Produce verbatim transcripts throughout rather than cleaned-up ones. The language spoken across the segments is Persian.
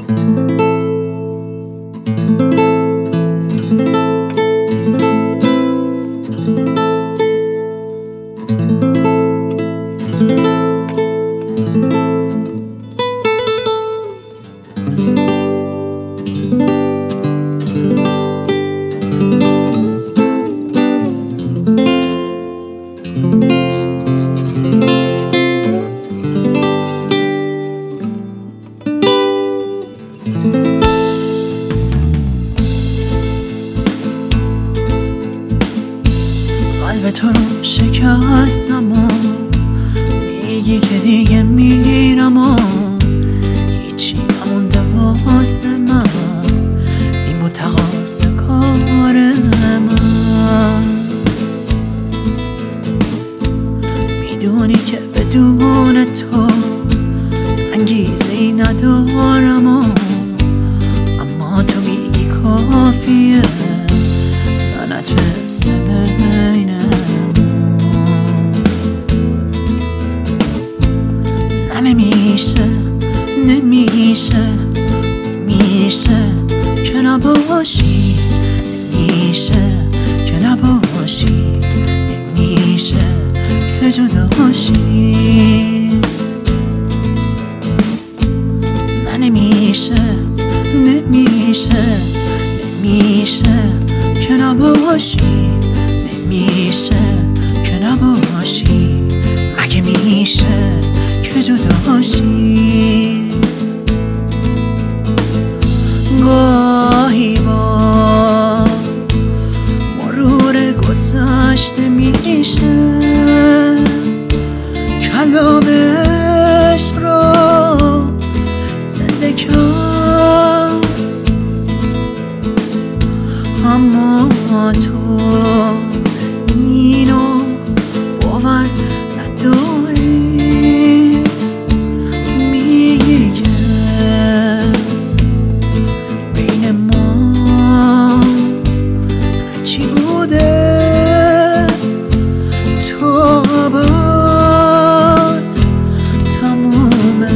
قلب تو رو شکستم و میگی که دیگه میرم و هیچی نمونده واسه من، این بود تقاص کار من. میدونی که بدون تو انگیزه ای ندارم و اما تو میگی کافیه منت بسه بینم. نه نمیشه نمیشه نمیشه که نباشی، نمیشه که نباشی، نمیشه که جدا باشی. نه نمیشه نمیشه نمیشه که نباشی، نمیشه که نباشی، مگه میشه که جدا باشی. گاهی با مرور گذشته میشه کلام عشق رو زنده کرد، اما تو اینو باور نداری. میگی که بین ما هرچی بوده تو باد تمومه.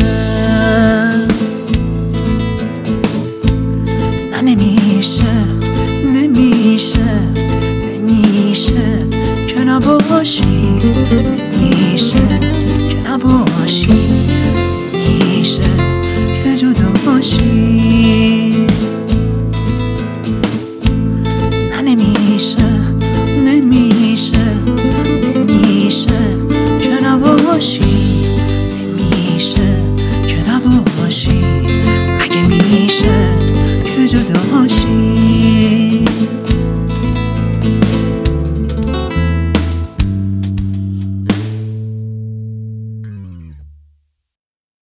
نه نمیشه نمیشه نمیشه که نباشی، نمیشه که نباشی، نمیشه که جدا باشی. نه نمیشه